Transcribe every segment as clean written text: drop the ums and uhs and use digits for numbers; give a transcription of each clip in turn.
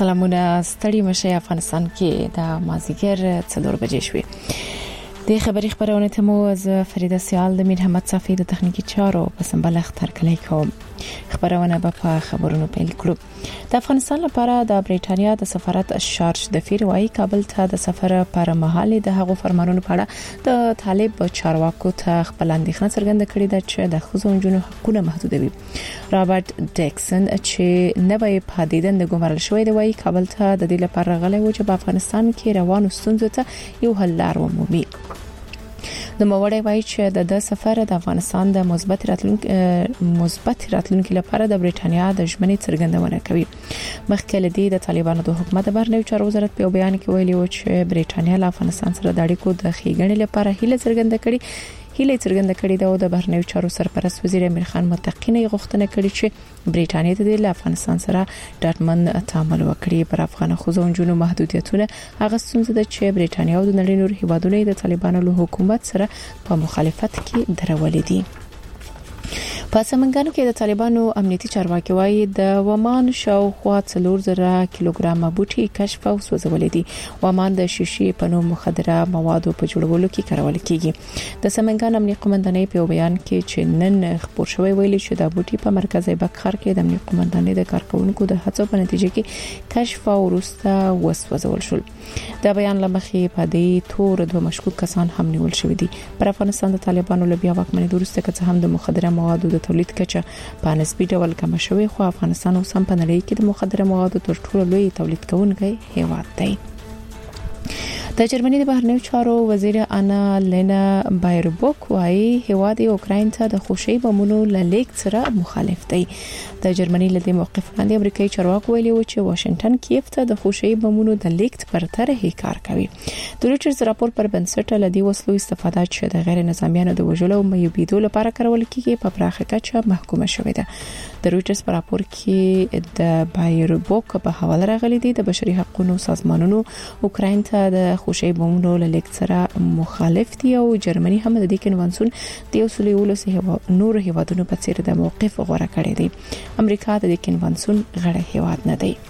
سلامونه ستړي مشه افغانستان کې د مازیګر 4 بجې شوې د خبري خبرونه ته مو از فریده سیال د میر احمد صافی د تخنیکی چارو په سمبل اختر کلی کوم خبرونه په خبرونو پیل کړو د افغانستان لپاره د بریټانیا د سفارت شارج د فیر وايي کابل ته د سفر پر مهال د هغو فرمانونو په اړه د طالب چارواکو ته خپل اندېښنه څرګنده کړې ده چې د ښځو جنو حقوقونه محدودوي رابرټ ډیکسن چې نوې پادیدن د ګمارل شوې دی وايي کابل ته د دې لپاره غلې و چې په افغانستان کې روانو ستونزو ته یو حل لار ومومي د موړې وایي چې د سفر د افغانستان د مثبت راتلونکو لپاره د بریټانیا د ژمنې څرګندونه کوي مخکې لدی د طالبانو د حکومت بهرنیو چارو وزارت په بیان کې ویلي و چې بریټانیا له افغانستان سره د اړیکو د ښېګڼې لپاره هیله څرګنده کړې ده او د بهرنیو چارو سرپرست وزیر امیر خان متقینه غوښتنه کړې چې بریټانیا ته د افغانستان سره ډاډمن تعامل وکړي پر افغان خوځونجونو محدودیتونه هغه څنګه ده چې بریټانیا او د نړۍ نور هیوادونو د طالبانو له حکومت سره په مخالفت کې درولې دي په سمنګان کې د طالبانو امنیتي چارواکي وايي د ومان شاوخوا 4000 کیلوګرام بوټي کشف او سوځولې دي ومان د شیشې په نوم مخدره موادو په جوړولو کې کارول کیږي د سمنګان امنیتي قومندانۍ په بیان کې چې نن خبر شوی ویلي چې د بوټي په مرکزي بکخر کې د امنیتي قومندانۍ د کارکونکو د هڅو په نتیجه کې کشف او وروسته وسوځول شول د بیان لمخې په دې تور دوه مشکوک کسان هم نیول شوی دي پر افغانستان د طالبانو له بیا واکمنۍ وروسته که هم د مخدره موادو د تولید کچه په نسبی ډول کم شوی خو افغانستان اوس هم په نړۍ کې د مخدره موادو تر ټولو لوی تولید کوونکی هیواد دی د جرمني د بهرنیو چارو وزیر انا لینا بایربوک وايي هیواد اوکراین ته د خوشي بمونو لیک سره مخالف دی د جرمني له دې موقف باندې امریکایي چارواکو ویلي و چې واشنگټن کیف ته د خوشي بمونو د لیک پر طرحه کار کوي د رويټرز راپور پر بنسټ لدی وسلو استفاده چې د غیر نظامیانو د وژلو او مېوبیدو لپاره کارول کیږي په پراخه کچه محکومه شوې ده د رويټرز پر راپور کې د بایربوک په حواله راغلي دي د بشري حقوقو سازمانونو اوکراین ته د خوشي بمونو لیک سره مخالف دي او جرمني هم د دې کنوانسیون د اصولي ولسه نور هیوادونو په څیر د موقف غوړه کړی دی امریکا د کنوانسیون غړی هیواد نه دی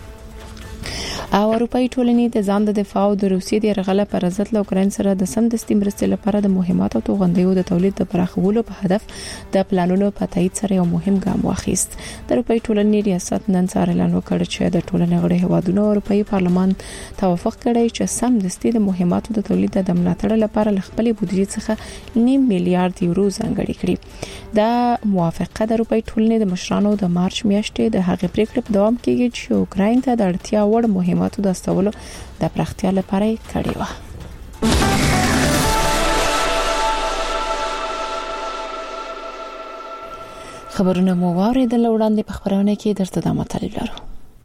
او اروپאי ټولنې د ځان د دفاع او د روسیې د یرغل پر ضد له اوکراین سره د سمدستي مرستې لپاره د مهمات او توغندیو د تولید د پراخولو په هدف د پلانونو په تایید سره یو مهم ګام واخیست د اروپאי ټولنې ریاست نن سهار اعلان وکړ چې د ټولنې غړي هیوادونو اروپאי پارلمان توافق کړی چې سمدستي د مهماتو د تولید د ملاتړ لپاره خپل بودیجې څخه 9 میلیارډ یورو ځانګړي کړي دا موافقه د اروپאי ټولنې د مشرانو د مارچ میاشتې د هغې پریکړې په دوام کې چې اوکراین ته د اړتیا وړ مهماتو د استولو د پراختیا لپاره کړی و خبرونه مو واوریدل وړاندې په خبرونه کې درته د مطالب لرو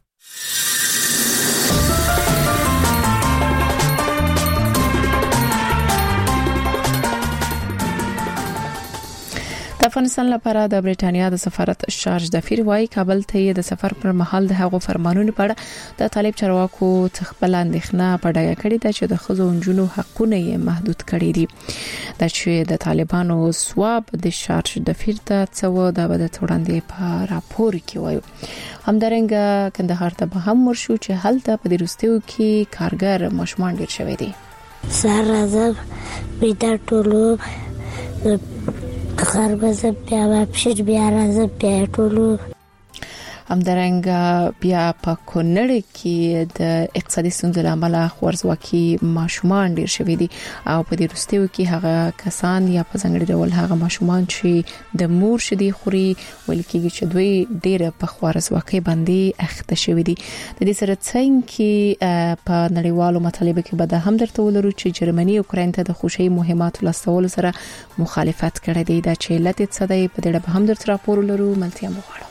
افغانستان لپاره د بریټانیا د سفارت شارج د فیر وايي کابل ته د سفر پر مهال د هغو فرمانونو په اړه د طالب چارواکو خپل اندېښنه په ډاګه کړې ده چې د ښځو جنو حقونه یې محدود کړي دي د چې د طالبانو سواب د شارج د فیر ته څو د بدت وړاندې په راپور کې وایي همدارنګه کندهار ته به هم ورشو چې هلته په وروستیو کې کارګر ماشومان ډیر شوي دي سره بیدار ټولو خربزه بیا واپس بیا راځه بیا ټولو همدارنګه بیا په کونړ کې د اقتصادي ستونزو لامل خورزواکي ماشومان ډیر شوي دي او په دې وروستیو کې هغه کسان یا په ځانګړي ډول هغه ماشومان چې د مور شدي خوري ولکه چې دوی ډیر په خورزواکي باندې اخته شوي دي د دې سره څنګه په نړیوالو مطالبه کې به هم درته ولرو چې جرمني اوکراین ته د خوشي مهمات لاستول سره مخالفت کړی دی دا چې لته څه دی په دې به هم درته راپور ولرو ملتیا مو غواړو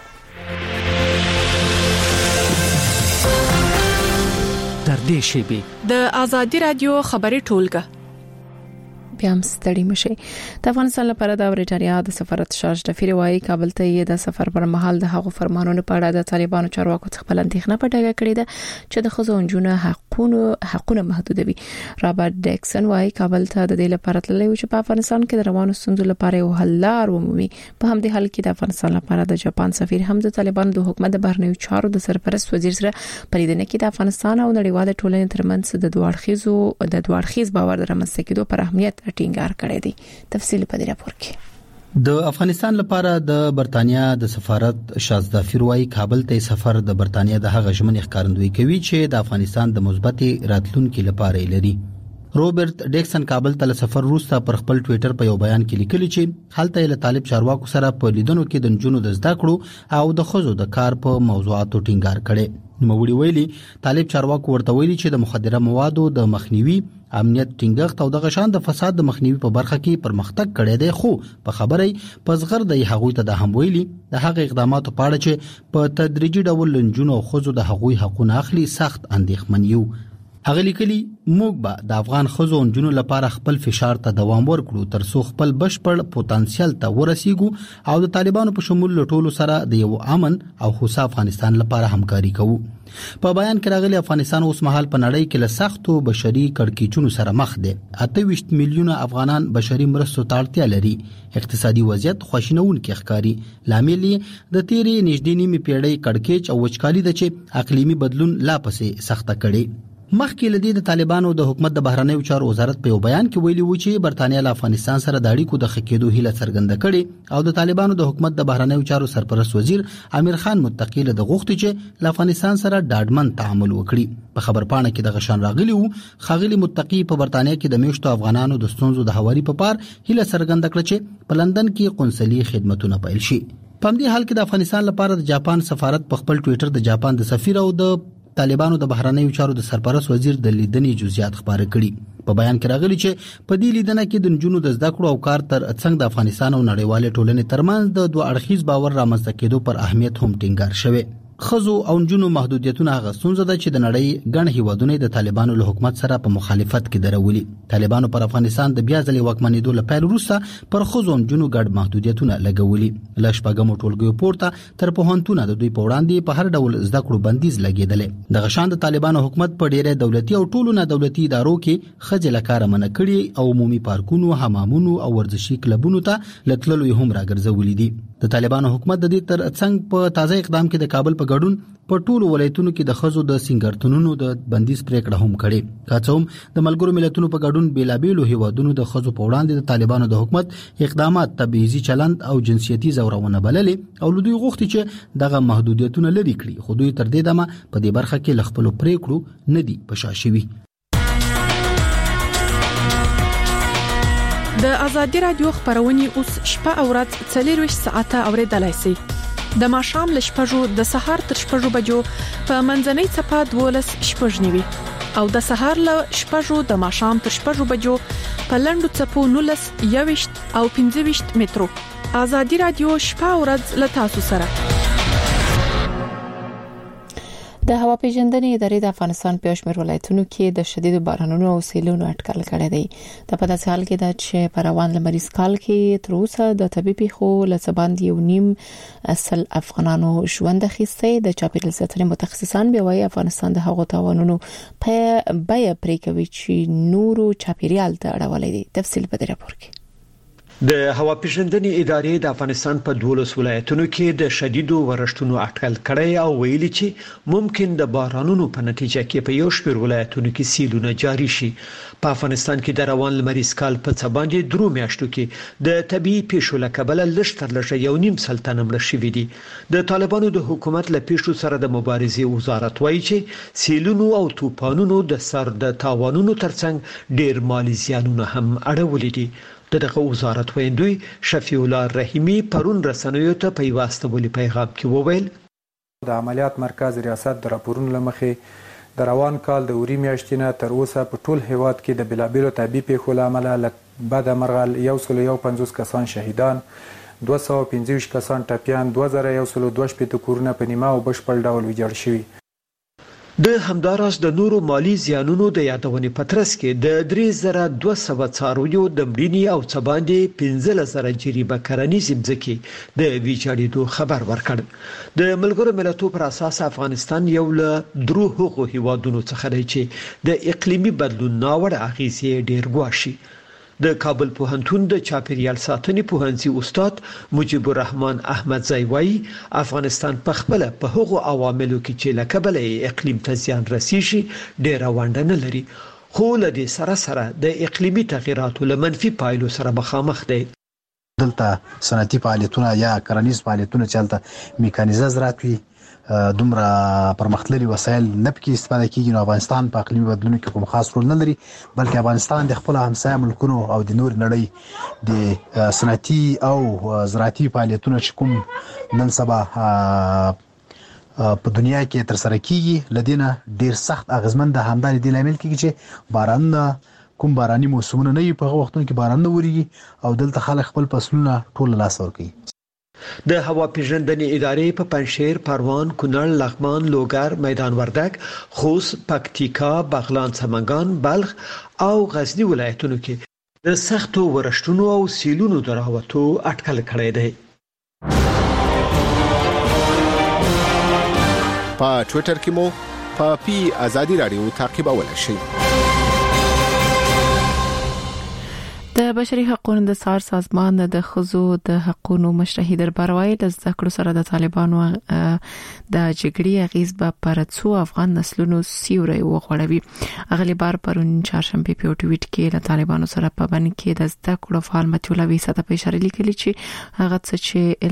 در دې شیبه د ازادي رادیو خبري ټولګه بیا هم ستړي مشي د افغانستان لپاره د بریټانیا د سفارت شارج د فیر وايي کابل ته د سفر پر مهال د هغو فرمانونو په اړه د طالبانو چارواکو څخه بل اندېښنه په ډاګه کړې ده چې د ښځو جنونو حقونه حقونه محدودوي. رابرټ ډیکسن وايي کابل ته د دې لپاره تللی و چې په افغانستان کې د روانو ستونزو لپاره یو حل لار ومومي. په همدې حال کې د افغانستان لپاره د جاپان سفیر هم د طالبانو د حکومت د بهرنیو چارو د سرپرست وزیر سره پریدنه کې د افغانستان او نړیوال ټولنې ترمنځ د دوه اړخیز باور د رامنځته کېدو پر اهمیت ټینګار کړی دی. تفصیل په دې راپور کې. د افغانستان لپاره د برتانیا د سفارت شازده فیروای کابل ته سفر د برتانیا د هغه ژمنې ښکارندویي کوي چې د افغانستان د مثبت راتلونکو لپاره لري. روبرټ ډیکسن کابل ته سفر وروسته پر خپل ټوئیټر په یو بیان کې لیکلي چې هلته له طالب چارواکو سره په لیدنو کې د نجونو د زده کړو او د خزو د کار په موضوعاتو ټینګار کړي. نوموړي ویلي طالب چارواکو ورته ویلي چې د مخدره موادو د مخنیوي امنیت ټینګښت او د غشان د فساد د مخنیوي په برخه کې پرمختګ کړی دی، خو په خبرې پزغر د هغوی ته د هم ویلي د هغه اقداماتو په اړه چې په تدریجي ډول لنجونو او خزو د هغوی حقوقونه اخلي سخت اندېښمن یو. هغه لیکلي موږ به د افغان خزو او نجونو لپاره خپل فشار ته دوام ورکړو ترڅو خپل بشپړ پوتانسیل ته ورسیږو او د طالبانو په شمول ټولو سره د یو امن او هوسا افغانستان لپاره همکاري کوو. په بیان کې راغلي افغانستان اوس مهال په نړۍ کې له سختو بشري کړکېچونو سره مخ دی. 28 میلیونه افغانان بشري مرستو ته اړتیا لري. اقتصادي وضعیت خواشینونکي ښکاري. لامل یې د تیرې نږدې نیمه پیړۍ کړکېچ او وچکالي ده چې اقلیمي بدلون لا پسې سخته کړي. مخکې لدی د طالبانو د حکومت د بهرنیو چارو وزارت په یو بیان کې ویلي و چې برتانیا له افغانستان سره د اړیکو د خکېدو هیله څرګنده کړې او د طالبانو د حکومت د بهرنیو چارو سرپرست وزیر امیر خان متقی له غوښتي چې له افغانستان سره ډاډمن تعامل وکړي. په خبرپاڼه کې د غشان راغلی وو خاغلی متقی په برتانیا کې د میشتو افغانانو د ستونزو د حواري په پار هیله څرګنده کړه چې په لندن کې قونسلي خدماتونه پیل شي. په همدې حال کې د افغانستان لپاره د جاپان سفارت په خپل ټوئیټر د جاپان د سفیر او د طالبانو د بهرنیو چارو د سرپرست وزیر د لیدنې جزئیات خبره کړي. په بیان کې راغلي چې په دې لیدنه کې د نجونو د زده کړو او کار تر څنګ د افغانستان او نړیوال ټولنې ترمنځ د دوه اړخیز باور رامنځته کېدو پر اهمیت هم ټینګار شوی. خزو او نجونو محدودیتونه هغه ستونزه ده چې د نړۍ ګڼ هیوادونه د طالبانو له حکومت سره په مخالفت کې درولي. طالبانو پر افغانستان د بیا ځلې واکمنېدو لپاره وروسته پر خزو او نجونو ګډ محدودیتونه لګولي. له شپږمو ټولګیو پورته تر پوهنتونه د دوی په وړاندې په هر ډول زده کړو بندیز لګیدل. د غشان د طالبانو حکومت په ډیره دولتي او ټولو نه دولتي ادارو کې خځې لکاره منع کړي او عمومي پارکونو، حمامونو او ورزشي کلبونو ته لټلو هم راګرځولي دي. د طالبانو حکومت د دې تر څنګ په تازه اقدام کې د کابل په ګډون په ټولو ولایتونو کې د خزو د سنگرتونونو د بندیز پریکړه هم کړې. کاڅوم د ملګرو ملتونو په ګډون بیلابېلو هیوادونو د خزو په وړاندې د طالبانو د حکومت اقدامات تبعیضي چلند او جنسیتي زورونه بللې او دوی غوښتي چې دغه محدودیتونه لري کړي، خو دوی تر دې دمه په دې برخه کې لخپل پریکړو نه دي پشاشوي. د ازادي رادیو خبرونه اوس شپه او ورځ 24 ساعته اوریدلای شئ. د ماښام ل شپږو د سهار تر شپږو بجو په منځنۍ صفه 12 شپږ نیوي او د سهار ل شپږو د ماښام تر شپږو بجو په لندو صفو 19 21 او 25 مترو. ازادي رادیو شپه او ورځ ل تاسو سره. د هوا پیژندنې ادارې د افغانستان په شمېر ولایتونو کې د شدید بارانونو او سیلونو اټکل کړی دی. د په داسې حال کې ده چې په روان لمریز کال کې تر اوسه د طبي پیښو له څخه یو نیم اصل افغانانو ژوند اخیستی. د چاپیریال ساتنې متخصصان بیا وايي افغانستان د هغو تاوانونو په بیه پرې کوي چې نورو چاپیریال ته اړولې دي. تفصیل په دې راپور کې. د هوا پیژندنې ادارې د افغانستان په 12 ولایتونو کې د شدیدو ورښتونو اټکل کړی او ویلي چې ممکن د بارانونو په نتیجه کې په یو شمېر ولایتونو کې سیلونه جاری شي. په افغانستان کې د روان لمریز کال په څه باندې درو میاشتو کې د طبي پیښو له کبله لږ تر لږه یو نیم سل تنه مړه شوي دي. د طالبانو د حکومت له پیښو سره د مبارزې وزارت وایي چې سیلونو او طوفانونو د سر د تاوانونو ترڅنګ ډېر مالی زیانونه هم اړولي دي. دغه وزارت ویندوی شفیع الله رحیمی پرون رسنیو ته په واسطه پیغام کې وویل د عملیات مرکز ریاست د راپورونو لمخې د روان کال د اوري میاشتې نه تر اوسه په ټول هیواد کې د بلابلو طبي پیښو له امله بد مرغل 150 کسان شهیدان، 215 کسان ټپیان، 2122 کورونه په نیمه او بشپړ ډول ویجاړ شوي. د همداراز د نورو مالی زیانونو د یادونې پترس کې د 3200 څارویو د مړینې او څباندې 15000 جریبه کرنیز ځمکې د ویجاړېدو خبر ورکړ د ملګرو ملتونو پر اساس افغانستان یو له درو هغو هیوادونو څخه دی چې د اقلیمي بدلون ناوړه اغیزې ډیر ګواښي د کابل پوهنتون د چاپیریال ساتنې پوهنځي استاد مجيب الرحمن احمدزی وایي افغانستان په خپل په هغو عواملو کې چې له کبله اقلیم ته زیان رسیږي ډیره ونډه نه لري خو له دې سره د اقلیمي تغیراتو له منفي پایلو سره مخامخ دی دلته صنعتي فعالیتونه یا کرنیز فعالیتونه چلته میکانیزه زراعت وي دومره پرمختللي وسایل نه پکې استفاده کیږي نو افغانستان په اقلیمي بدلون کې کوم خاص رول نه لري بلکې افغانستان د خپل همسایه ملکونو او د نور نړۍ د صنعتي او زراعتي فعالیتونو چې کوم نن سبا په دنیا کې تر سره کیږي لدینه ډیر سخت اغیزمن د همداري د لامل کیږي چې باران کوم باراني موسمونه نه وي په وختونو کې باران نه وريږي او دلته خلک خپل فصلونه ټول لاس ور کوي د هوا پیژندنې ادارې په پنځشیر، پروان، کونړ، لغمان، لوګر، میدان وردګ، خوست، پکتیکا، بغلان، سمنګان، بلخ او غزنی ولایتونو کې د سختو ورښتونو او سیلونو دراوتو اټکل کړی دی. په ټوئیټر کې مو په ازادي رادیو تعقیبولای شئ. د بشري حقوقو د څار سازمان د ښځو د حقوقو مشرحي دربار وايي د ذکر سره د طالبانو د جګړې اغیز به پر څو افغان نسلونو سیوري وغوړوي. اغلی بار پرون چهارشنبه په ټویټ کې له طالبانو سره په باندې کې د ذکر فعال متولا ویسا ته اشاره لیکلي چې هغه څه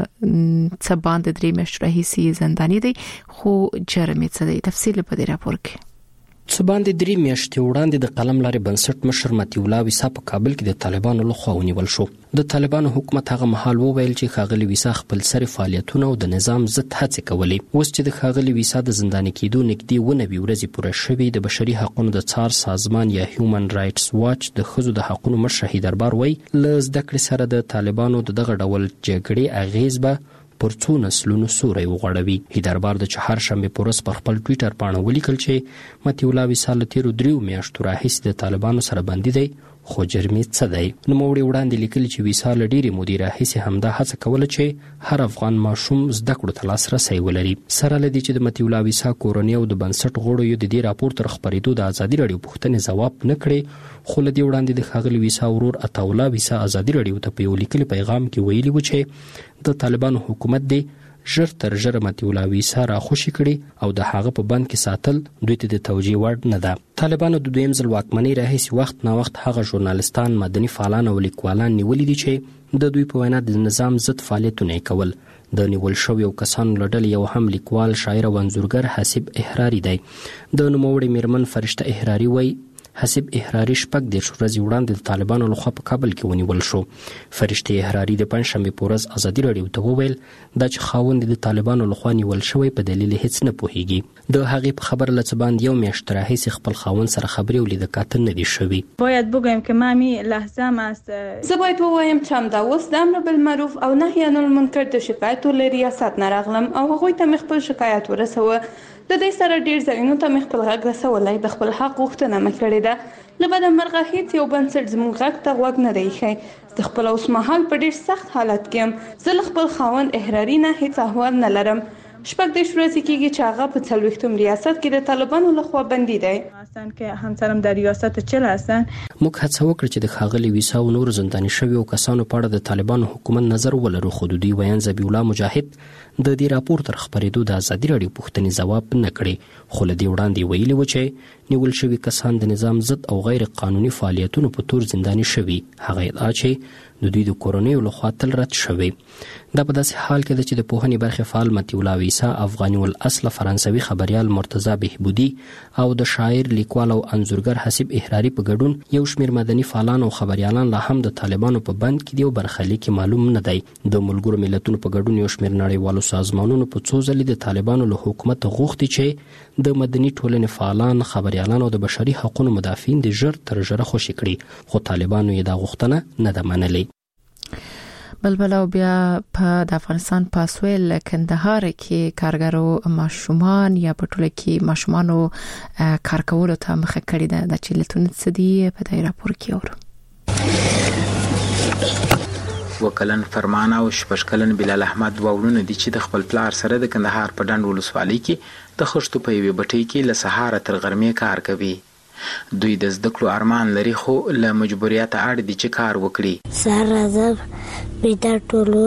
ال څبان د درې مشرحي سي زنداني دي خو جرمې څه دي. تفصیل په دې راپور کې. څه باندې 3 میاشتې وړاندې د قلم لارې بنسټ مشر متولا ویسا په کابل کې د طالبانو لخوا ونیول شو. د طالبانو حکومت هغه مهال وویل چې خاغلی ویسا خپل سری فعالیتونه او د نظام ضد هڅې کولې. اوس چې د خاغلی ویسا د زنداني کېدو نږدې 19 ورځې پوره شوې د بشري حقوقو د څار سازمان یا هیومن رائټس واچ د ښځو د حقوقو مشرحي دربار وایي ل زده کړې سره د طالبانو دغه ډول جګړې اغیز به پر څو نسلونو سوري وغوړوي. هیدربار د چهارشنبه پورس پر خپل ټوئیټر باندې ولیکل چې متولا ویسا له تیرو 3 میاشتو راهیسې د طالبانو سره بندي دی خو جرمې څه دی. نو موړي وړاندې لیکل چې ویسا له ډیرې مودې راهیسې همدا هڅه کوله چې هر افغان ماشوم زده کړو ته لاسرسی ولري. سره لدی چې د متولا ویسا کورنۍ او د بنسټ غړو یو د دې راپور تر خبرېدو د ازادي رادیو پوښتنې ځواب نه کړي خو لدی وړاندې د خاغلی ویسا ورور عطاولا ویسا ازادي رادیو ته په یو لیکلي پیغام کې ویلي و چې د طالبانو حکومت دی ژر تر ژره متولا ویسا را خوشی کړي او د هغه په بند کې ساتل دوی ته د توجیه وړ نه ده. طالبانو د دویم ځل واکمنۍ راهیسې وخت نا وخت هغه ژورنالستان، مدني فعالان او لیکوالان نیولي دي چې د دوی په وینا د نظام ضد فعالیتونه کول. د نیول شویو کسانو له ډلې یو هم لیکوال، شاعر او انځورګر حسیب احراري دی. د نوموړي میرمن فرشته احراري وایي حسیب احراري شپږ 10 ورځې وړاندې د طالبانو لخوا په کابل کې ونیول شو. فرشته احراري د پنځشنبه په ورځ ازادي رادیو ته وویل دا چې خاوند د طالبانو لخوا نیول شوی په دلیل هیڅ نه پوهیږي. د هغې په خبر له څباند 1 میاشت راهیسې خپل خاوند سره خبرې او لیدکات نه دي شوي. باید بگویم که مامی لحظه است. زه باید بوایم چې همدا اوس د امر بالمعروف او نهی عن المنکر د شکایت له ریاست نه راغلم او هغوی ته خپل شکایت ورسوه. د دې سره ډیر ځایونو ته خپل غږ رسولای د خپل حق غوښتنه مکړې ده. لبد مرغه هیڅ یو بنسټ زموږ غږ ته غوږ نه دی ښی. د خپل اوس مهال په ډیر سخت حالت کې زه خپل خاوند احراري نه هیڅ احوال نه لرم. شپږ 10 ورځې کېږي چې هغه په 40 ریاست کې د طالبانو لخوا بندي دی. هستن که همسرم در ریاست چل هستن. موږ هڅه وکړه چې د خاغلی ویسا او نور زنداني شویو کسانو په اړه د طالبانو حکومت نظر ولرو خو دوی ویان ذبیح الله مجاهد د دې راپور تر خبرېدو د ازادي رادیو پوښتنې ځواب نه کړي خو له دې وړاندې ویلي و چې نیول شوي کسان د نظام ضد او غیر قانوني فعالیتونو په تور زنداني شوي. هغه ادعا چې د دوی د کورنیو لخوا تل رد شوی. دا په داسې حال کې ده چې د پوهنې برخې فعال متولا ویسا، افغاني الاصل فرانسوي خبريال مرتضی بهبودي او د شاعر، لیکوال او انځورګر حسیب احراري په ګډون یو شمېر مدني فعالان او خبريالان لا هم د طالبانو په بند کې دی او برخلیک معلوم نه دی. د ملګرو ملتونو په ګډون یو شمېر نړیوالو سازمانونو په څو ځلې د طالبانو له حکومت غوښتي چې د مدني ټولنې فعالان، خبريالان او د بشري حقوقو مدافعین د ژر تر ژره خوشي کړي خو طالبانو یې دا غوښتنه نه ده منلې. بلبل او بیا په افغانستان په سویل کندهار کې کارګرو ماشومان یا په ټوله کې ماشومانو کار کولو ته مخه کړې ده د چیلتون سدي په دای راپور کې اور وکلن فرمان او شپشکلن بلال احمد وورونه دي چې د خپل پلار سره د کندهار په ډنډ ولسوالۍ کې د خښتو په یوه بټۍ کې له سهار تر غرمې کار کوي. دوی د زده کړو ارمان لري خو له مجبوریت اړ دي چې کار وکړي. سهار راځم بیدار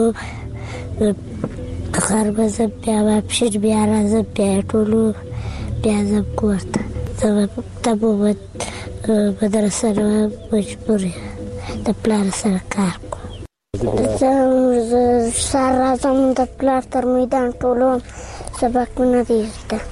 ټولو خربزه بیا واپس بیا راځم بیا ټولو بیا زم کوړه تبو مدرسه مجبوري د پلار سره کار سهار راځم د پلار تر میدان ټولو سبقونه دي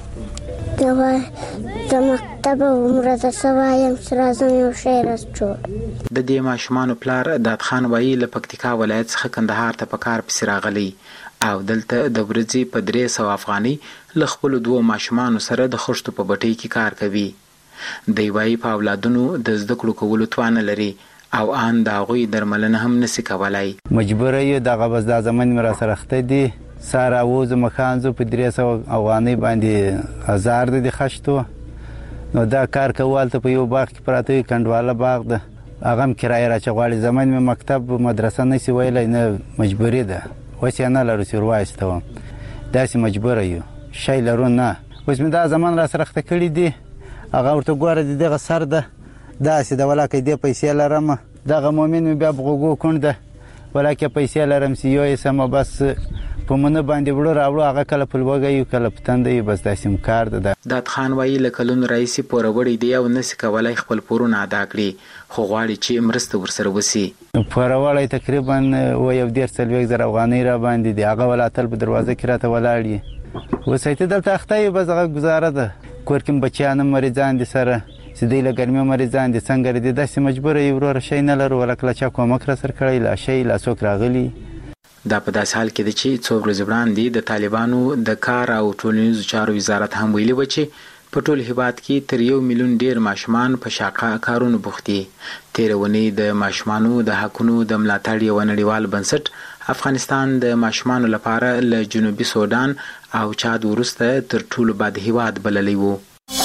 د مکتب عمره د سوایم راځم یو شعر جوړ. د دې ماشومانو پلار داد خان وایي له پکتیکا ولایت څخه کندهار ته په کار پسې راغلی او دلته د ورځې په 300 افغانۍ له خپلو 2 ماشومانو سره د خښتو په بټۍ کې کار کوي. دی وایي په اولادونو د زده کړو کولو توان لري او ان دا غوي درملنه هم نسی کولای. مجبور یو دغه بس د زمن مرا سره خته دي ساره ووز مخانزو په 300 افغانۍ باندې 1000 د خښتو نو دا کار کول ته په یو باغ کې پراته کندواله باغ ده هغه کرایه را چغواړي زمن مکتب مدرسه نسی ویلای نه مجبوری ده وسی نه لرو سر وایستو داسې مجبور یو شی لرو نه اوس مې دا زمن را سره خته کړی دي هغه ورته ګوره دغه سر ده داسې د ولاکې دې پیسې لرم دغه مؤمن مې بیا بغوګو کونده ولاکې پیسې لرم سی یو سم بس په مونږ باندې وړو راوړو هغه کله په لوګي کله پتندې بس داسې کار ده. داد خان وایي لکلون رئیس پوروړی دی او نسی کولای خپل پورونه ادا کړي خو غواړي چې مرسته ورسره وسی. پوروړی تقریبا و یو 1.5 افغانۍ را باندې دی هغه ولاتل په دروازه کې راته ولاړی وسایته دلته اخته بس هغه گزاره ده کور کې بچیان مریضان دي سره سیدی له ګرمي مریضان دي څنګه دي داسې مجبور یو ور شي نه لرو ولکه چا کومک را سر کړی لا شي لا څوک راغلی. دا په داس حال کې د چې څو ورځې وړاندې د طالبانو د کار او ټولنیزو چارو وزارت هم ویلي و چې په ټول هیواد کې تر 1 میلیون ډیر ماشومان په شاقه کارونو بوخت دي. تیرونی د ماشومانو د حقونو د ملاتړ یو نړیوال بنسټ افغانستان د ماشومانو لپاره له جنوبي سودان او چاد ورسته تر ټولو بد هیواد بللی وو.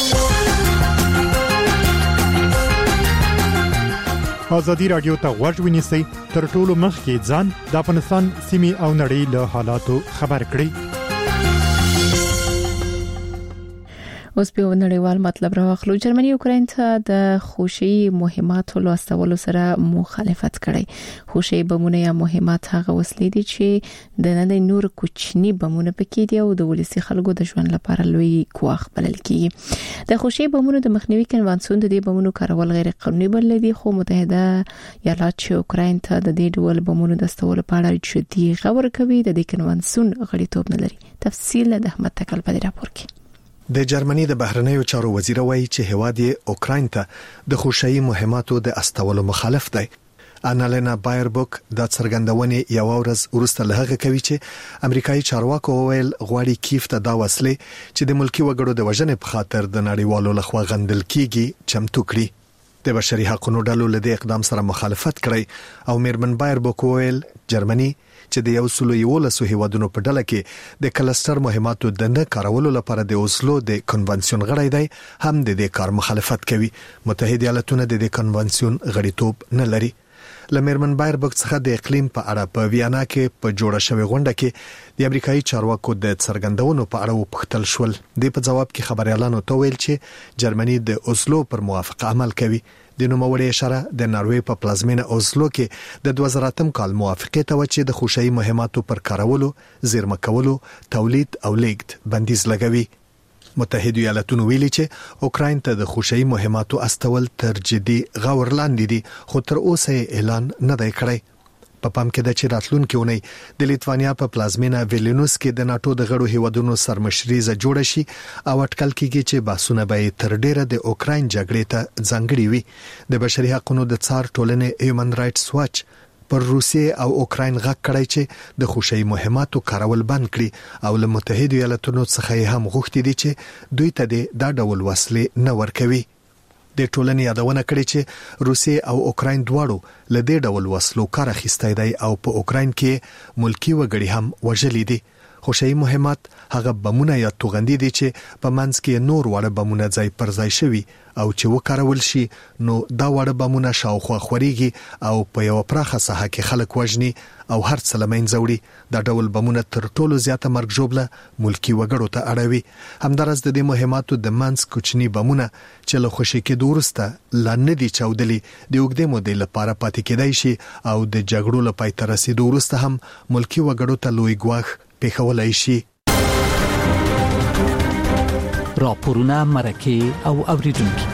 ازادي رادیو ته غوږ ونیسئ تر ټولو مخکې ځان د افغانستان سیمې او نړۍ له حالاتو خبر کړئ. اوس په نړیوال مطلب راوخلو جرمني اوکراین ته د خوشي مهماتو لوستولو سره مخالفت کړي. خوشي بمونه یا مهمات هغه وسلې دي چې د نړۍ نور کوچني بمونه پکې دي او د ولسی خلکو د ژوند لپاره لوی ګواښ بلل کیږي. د خوشي بمونو د مخنیوي کنوانسیون د دې بمونو کارول غیر قانوني بلل دي خو متحده ایالات چې اوکراین ته د دې ډول بمونو د استولو په اړه جدي خبر کوي د دې کنوانسیون غړیتوب نه لري. تفصیل د احمد تکل په راپور کې. د جرمني د بهرنیو چارو وزیر وایي چې هواد یې اوکراین ته د خوشي مهماتو د استولو مخالف دی. انالینا بایربوک د څرګندونې یو ورځ وروسته له هغه کوي چې امریکایي چارواکو ویل غواړي کیف ته دا وسلې چې د ملکی وګړو د وژنې په خاطر د نړیوالو لخوا غندل کیږي چمتو کړي. د بشري حقوقو ډلو له دې اقدام سره مخالفت کړي او میرمن بایربوک ویل جرمني چې د 111 هیوادونو په ډله کې د کلستر مهماتو د نه کارولو لپاره د اوسلو د کنونسیون غړی دی هم د دې کار مخالفت کوي. متحده ایالاتونه د دې کنونسیون غړیتوب نه لري. لمرمن بایربوک څخه د اقلیم په اړه په ویانا کې په جوړه شوی غونډه کې د امریکایي چارواکو د څرګندونو په اړه وپوښتل شول. د په جواب کې خبريالانو ته ویل چې جرمني د اوسلو پر موافقه عمل کوي. د نوموړي اشاره د ناروې په پلازمینه اوسلو کې د 2008 کال موافقه ته چې د خوشي مهماتو پر کارولو، زیرمه کولو، تولید او لیږد بندیز لګوي. متحده ایالاتونو ویلي چې اوکراین ته د خوشي مهماتو استول تر جدي غور لاندې دي خو تر اوسه اعلان نه دی کړی. په پام کې د چې راتلونکي اونۍ د لیتوانیا په پلازمینه ویلنوس کې د ناتو د غړو هیوادونو سرمشريزه جوړ شي او اټکل کېږي چې بحثونه به تر ډیره د اوکراین جګړې ته ځانګړي وي. د بشري حقوقو د څار ټولنې هیومن رائټس واچ پر روسیې او اوکراین غږ کړی چې د خوشي مهماتو کارول بند کړي او له متحده ایالاتونو څخه هم غوښتي دي چې دوی ته دا ډول وسلې نه ورکوي. د ټولنې یادونه کړې چې روسیه او اوکراین دواړو له دې ډول وسلو کار اخیستی دی او په اوکراین کې ملکی وګړي هم وژلي دي. خوشحالي مهمات هغه بمونه یا توغندي دي چې په منځ کې نور وړه بمونه ځای پر ځای شوي او چې وکارول شي نو دا وړه بمونه شاوخوا خوريږي او په یو پراخه ساحه کې خلک وژني او هر څه لمین زوري. دا ډول بمونه تر ټولو زیاته مرګ جوړه ملکی وګړو ته اړوي. همدارس د دې مهماتو د منځ کوچني بمونه چې له خوشي کې دورسته لاندې دي چاودلي د وګړي مودې لپاره پاتې کېدای شي او د جګړو لپاره تر رسیدو وروسته هم ملکی وګړو ته لوی ګواښ پیښولای شي. راپورونه مرکه او اوریدونکو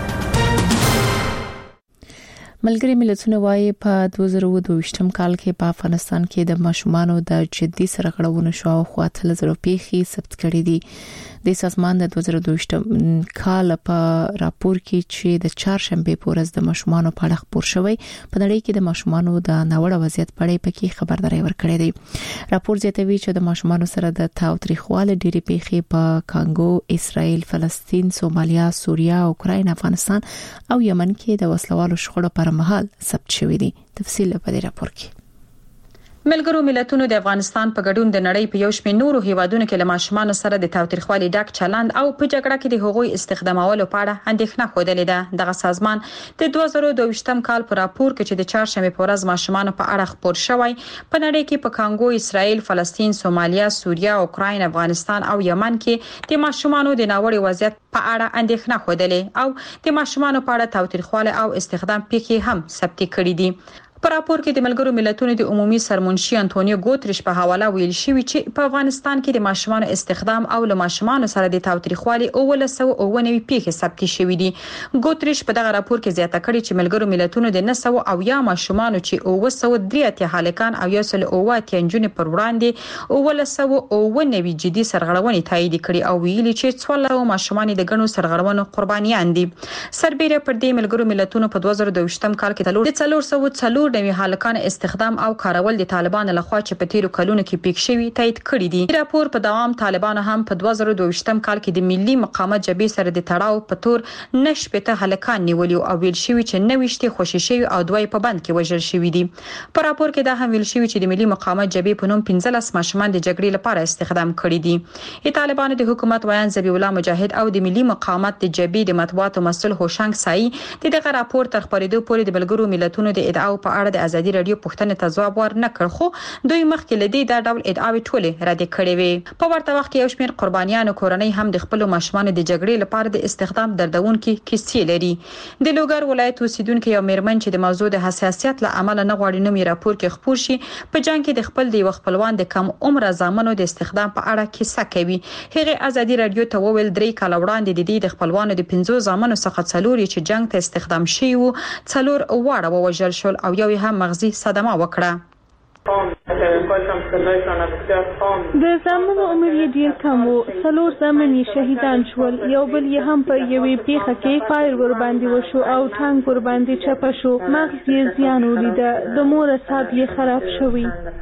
ملګری ملتونه وايي په 2022م کال کې په افغانستان کې د ماشومانو د جدي سرغړونو شاوخوا 3000 پیښې ثبت کړې دي. د سازمان د 2022م کال په راپور کې چې د چهارشنبه په ورځ د ماشومانو په اړه خبر شوی په نړۍ کې د ماشومانو د ناوړه وضعیت په اړه پکې خبرداري ورکړې ده. راپور زیاتوي چې د ماشومانو سره د تاوتریخوالي ډېری پیښې په کانګو، اسرائیل، فلسطین، سومالیا، سوریه، اوکراین، افغانستان او یمن کې د وسلوالو شخړو پر مهال ثبت شوې دي. تفصیل په دې راپور کې. ملګرو ملتونو د افغانستان په ګډون د نړۍ په یو شمېر نورو هیوادونو کې له ماشومانو سره د تاوتریخوالي ډک چلند او په جګړه کې د حقوقي استخدامولو په اړه اندېښنه خوده لیده. دغه سازمان د 2022م کال په راپور کې چې د چهارشنبه په ورځ ماشومانو په اړه خبر شوی په نړۍ کې په کانګو، اسرائیل، فلسطین، سومالیا، سوریه، اوکراین، افغانستان او یمن کې د ماشومانو د ناوړه وضعیت په اړه اندېښنه خوده او د ماشومانو په اړه تاوتریخوالي او استخدام پیښې هم ثبت کړي دي. په راپور کې د ملګرو ملتونو د عمومي سرمنشي انټونیو ګوتریش په حواله ویل شوی چې په افغانستان کې د ماشومانو استخدام او له ماشومانو سره د تاوتریخوالي او 1999 پیښې ثبت شوې دي. ګوتریش په دغه راپور کې زیاته کړې چې ملګرو ملتونو د 900 او یا ماشومانو چې 903 هالکان او 108 نجونې پر وړاندې او 1999 جدي سرغړونې تایید کړې او ویلي چې 14 ماشومان د ګڼو سرغړونو قربانیان دي. سربېره پر دې ملګرو ملتونو په 2022م کال کې 404 نوي هالکان استخدام او کارول د طالبانو لخوا چې په تیرو کلونو کې پیښ شوی تایید کړی دي. راپور په دوام طالبانو هم په 2022م کال کې د ملي مقاومت جبهې سره د تړاو په تور نشپته هالکان نیولي او ویل شوی چې 90 خوشي شوی او دوی په بند کې وژل شوی دي. په راپور کې دا هم ویل شوی چې د ملي مقاومت جبهې په نوم 15 ماشومان د جګړې لپاره استخدام کړي دي. طالبانو د حکومت ویان ذبیح الله مجاهد او د ملي مقاومت د جبهې د مطبوعاتو مسؤل هوشنګ سای دغه راپور تر خبرېدو پورې د ملګرو ملتونو د ادعاو په اړه د ازادي رادیو پوښتنې ته ځواب ورنکړ خو دوی مخکې لدی دا ډول ادعاوې ټولې رد کړې وي. په ورته وخت کې یو شمېر قربانیانو کورنۍ هم د خپل ماشومان د جګړې لپاره د استخدام دردونکو کیسې لري. د لوګر ولایت اوسیدونکو یو میرمن چې د موضوع د حساسیت له امله نه غواړي نوم یې راپور کې خبر شي په جنگ کې د خپل د خپلوان د کم عمر زامنو د استخدام په اړه کیسه کوي. هغه ازادي رادیو ته وویل 3 کال وړاندې د خپلوانو د 15 زامنو څخه څلور چې جنگ ته استخدام شي وو څلور واړه ووژل شول او یو هم مغزي صدمه وکړه. د زامنو عمر یې ډیر کم و، څلور زامن یې شهیدان شول، یو بل یې هم په یوې پیښه کې فایر ور باندې وشو او ټانک ور باندې چپه شو، مغز یې زیان ولیده، د مور اعصاب یې خراب شوي.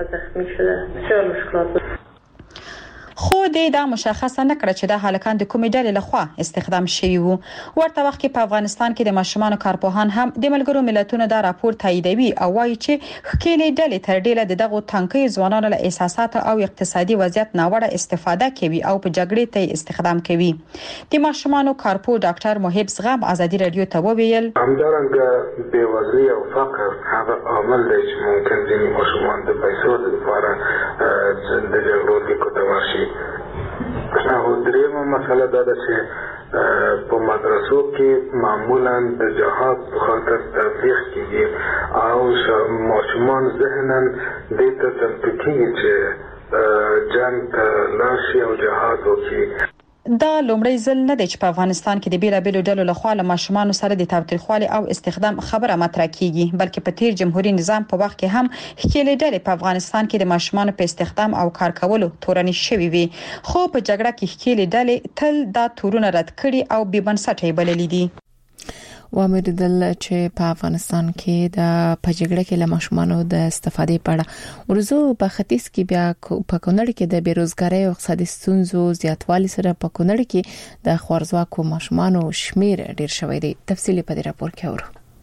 خو دا مشخصه نکړه چې د هالکان د کومې ډلې لخوا استخدام شوی وو. ورته وخت کې په افغانستان کې د ماشومانو کارپوهان هم د ملګرو ملتونو دا راپور تاییدوي او وایي چې خکېلې ډلې تر ډیره دغه تنکي ځوانانو له احساسات او اقتصادي وضعیت ناوړه استفاده کوي او په جګړې ته استخدام کوي. د ماشومانو کارپو ډاکټر محب زغم ازادي رادیو ته وویل همدارنګه بېوزلي او فقر هغه عامل دی چې ممکن ځینې ماشومان د پیسو لپاره د جګړو کې کوتاه شي. او دریمه مسله دا ده چې په مدرسو کې معمولا د جهاد په خاطر تبلیغ کیږي او ماشومان ذهناً دې ته چمتو کیږي چې جنګ ته لاړ شي او جهاد وکړي. دا لومړی ځل نه دی چې په افغانستان کې د بیلابیلو ډلو لخوا له ماشومانو سره د تاوتریخوالي او استخدام خبره مطرح کیږي، بلکې په تیر جمهوریت نظام په وخت کې هم خېلې ډلې په افغانستان کې د ماشومانو په استخدام او کار کولو تورنې شوې وي، خو په جګړه کې خېلې ډلې تل دا تورونه رد کړي او بې بنسټه بللې دي. وامریدل چې په افغانستان کې د پجګړه کې له ماشومانو د استفادې په اړه ورزو په ختیځ کې بیا په کونړ کې د بیروزګاری او اقتصادي ستونزو زیاتوالي سره په کونړ کې د خوارزواکو ماشومانو شمیر ډیر شوی دی. تفصیلی په دې راپور کې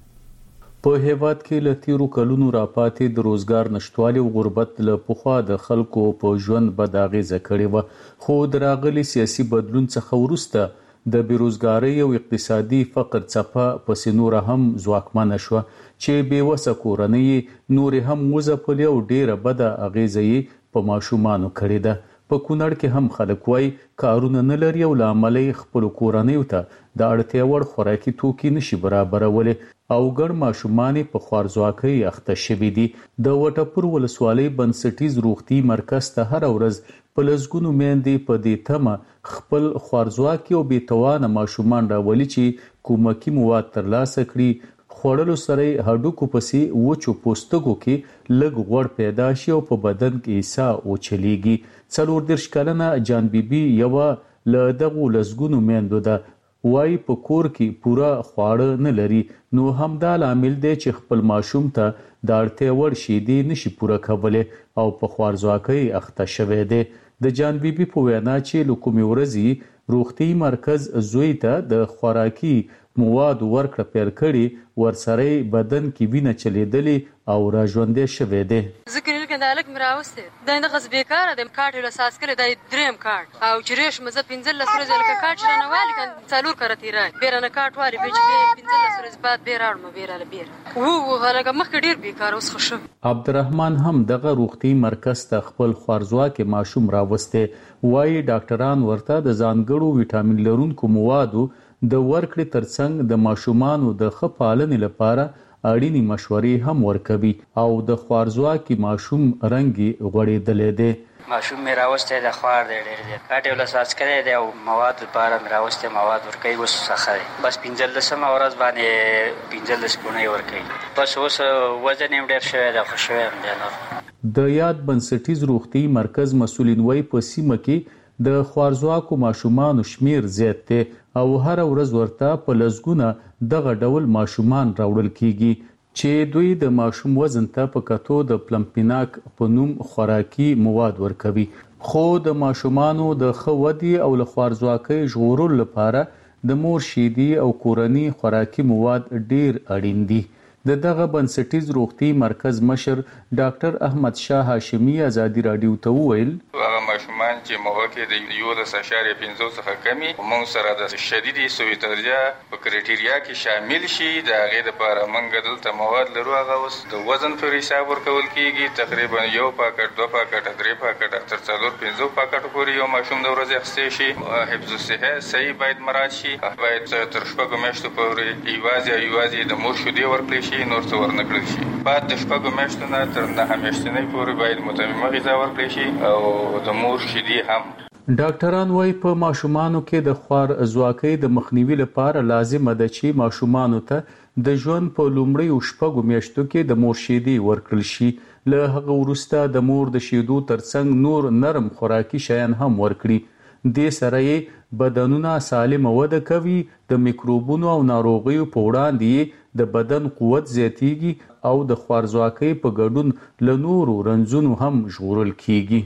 اورو. په هیواد کې له تیرو کلونو راپاتې د روزګار نشټوالي او غربت له پخوا د خلکو په ژوند بد اغیزه کړې و، خو د راغلي سیاسي بدلون څخه وروسته د بیروزګاری او اقتصادي فقر څپه پسې نور هم ځواکمنه شوه چې بیوسه کورنۍ نور هم وځپلې او ډیره بده اغیزه یې په ماشومانو کړې ده. په کونړ کې هم خلک وایي کارونه نه لري او له امله یې خپلو کورنیو ته د اړتیا وړ خوراکي توکي نشي برابرولی او ګڼ ماشومان په خوارځواکۍ اخته شوي دي. د وټپور ولسوالۍ بنسټیز روغتي مرکز ته هره ورځ په لسګونو میندې په دې تمه خپل خوارځواکي او بېتوانه ماشومان راولي چې کومکي مواد ترلاسه کړي. خوړلو سره هډوکو پسې وچو پوستکو کې لږ غوړ پیدا شي او په بدن کې ساه وچلیږي. 40 کلنه جان بیبي یوه له دغو لسګونو میندو ده، وایي په کور کې پوره خواړه نه لري، نو همدا لامل دی چې خپل ماشوم ته د اړتیا وړ شیدې نشي پوره کولی او په خوارځواکۍ اخته شوی دی. د جان بیبي په وینا چې له کومې ورځې روغتي مرکز زوی ته د خوراکي مواد ورکړه پیل کړي، ورسره بدن کې وینه چلیدلې او را ژوندې شوی دی. ذکر د الک مراوسته د نه غز بیکاره د کارت له اساس کړی د دریم کارت او چریش مزه 15 ورځې لکه کارت نه والی کان څلور کرتی را بیرنه کارت واری به چې 15 ورځې بعد بیراړم بیراله بیر وو هغه مخ ډیر بیکاره اوس خوشو. عبدالرحمن هم دغه روغتي مرکز ته خپل خوارځواکي ماشوم راوسته، وایي ډاکټران ورته د ځانګړو ویټامین لرونکو موادو د ورکړې ترڅنګ د ماشومانو د ښه پالنې لپاره اړینی مشورې هم ورکوي او د خوارځواکي ماشوم رنګي غوړېدلې دی. ماشوم مې راوسته د خوار دی ډېر دی کاټ ول اساس کړی دی او مواد لپاره مې راوسته مواد ورکوي اوس څخه دی بس 15 ورځ باندې 15 کونه ورکوي بس اوس وزن یې ډېر شوی دی خو شوی دی. نور د یاد بنسټیز روغتي مرکز مسؤلین وایي په سیمه کې د خوارځواکو ماشومانو شمیر زیات دی او هر ورځ ورته په لسګونه دغه ډول ماشومان راوړل کیږي چې دوی د ماشوم وزن ته په کتو د پلمپیناک په نوم خوراکي مواد ورکوي. خو د ماشومانو د ښه ودې او له خوارځواکۍ ژغورلو لپاره د مور شیدې او کورني خوراکي مواد ډیر اړین دي. دغه بنسټیز روغتي مرکز مشر ډاکټر احمد شاه هاشمي ازادي رادیو ته وویل هغه ماشومان چې موګه د 11.5 څخه کمی موږ سره د شدیدي سویتریا په کرایټیریا کې شامل شي د هغه لپاره موږ دلته مواد لرو. هغه اوس د وزن پر حساب ورکول کیږي تقریبا 1 پاکټ 2 پاکټ 3 پاکټ تر 4-5 پاکټ پورې یو ماشوم د ورځې اخیستي شي. حفظ الصحه صحیح باید مراعات شي، باید تر شپږ میاشتو پورې ایوازي د مور شیدې ورکړي شي نور څه ورنکړل شي. بعد د شپږ میاشتو نه تر 9 میاشتې پورې باید متممه غذا ورکړي شي او د مور شیدې هم. ډاکټران وايي په ماشومانو کې د خوارځواکۍ د مخنیوي لپاره لازمه ده چې ماشومانو ته د ژوند په لومړیو شپږو میاشتو کې د مور شیدې ورکړل شي. له هغه وروسته د مور د شیدو ترڅنګ نور نرم خوراکي شیان هم ورکړي. دې سره یې بدنونه سالمه وده کوي، د میکروبونو او ناروغیو په وړاندې د بدن قوت زیاتیږي او د خوارځواکۍ په ګډون له نورو رنځونو هم ژغورل کیږي.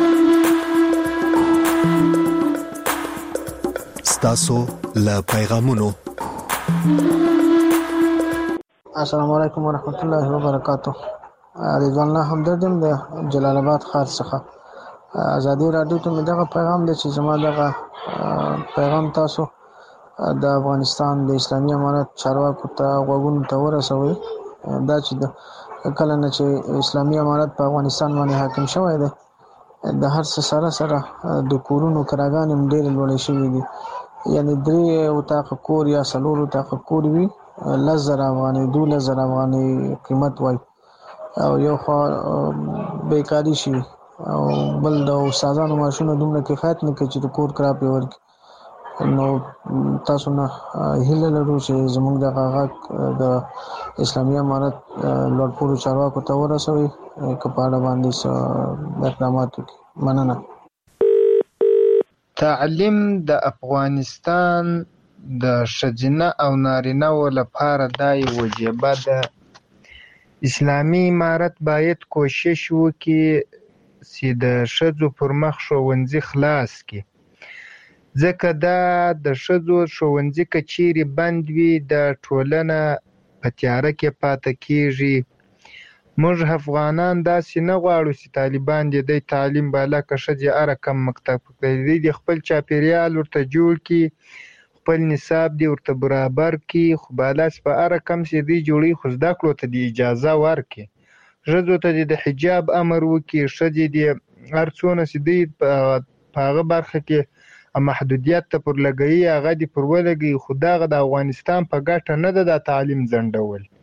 ستاسو له پیغامونو. السلام علیکم ورحمت الله وبرکاتہ. رضوان الله همدردم د جلال آباد ښار څخه. ازادي رادیو ته مې دغه پیغام دی چې زما دغه پیغام تاسو د افغانستان د اسلامي امارت چارواکو ته غوږونو ته ورسوي. دا چې د کله نه چې اسلامي امارت په افغانستان باندې حاکم شوی دی د هر څه سره د کورونو کراګانې هم ډېرې لوړې شوي دي. یعنې 3 اتاقه کور یا 4 اتاقه کور وي 10,000 افغانۍ 12,000 افغانۍ قیمت وای او یو خوا بیکاري شي او بل د استادانو معاشونه دومره کفایت نه کوي چې د کور کرا پې ورکړي. نو تاسو نه هیله لرو چې زموږ دغه غږ د اسلامي امارت لوړپوړو چارواکو ته ورسوي که په اړه باندې اقدامات وکړي. مننه. تعلیم د افغانستان د ښځینه او نارینه و لپاره دا یو وجیبه ده. اسلامي امارت باید کوشش وکړي چې د ښځو پر مخ ښوونځي خلاص کړي، ځکه دا د ښځو ښوونځي که چیرې بند وي د ټولنه په تیاره کې پاتې کیږي. موږ افغانان داسې نه غواړو چې طالبان د تعلیم بالا که ښځې هر کم مکتب کوي، د خپل چاپیریال ورته جوړ کړي، خپل نصاب دی ورته برابر کړي، خو بالا چې په هر کم چې دی جوړي خو زده کړو ته د اجازه ورکړي، ښځو ته د حجاب امر وکړي، ښځې د هر څونه چې دی په هغه برخه کې محدودیت ته پر لګوي هغه دې پر ولګوي، خو دغه د افغانستان په ګټه نه ده د تعلیم ځنډول.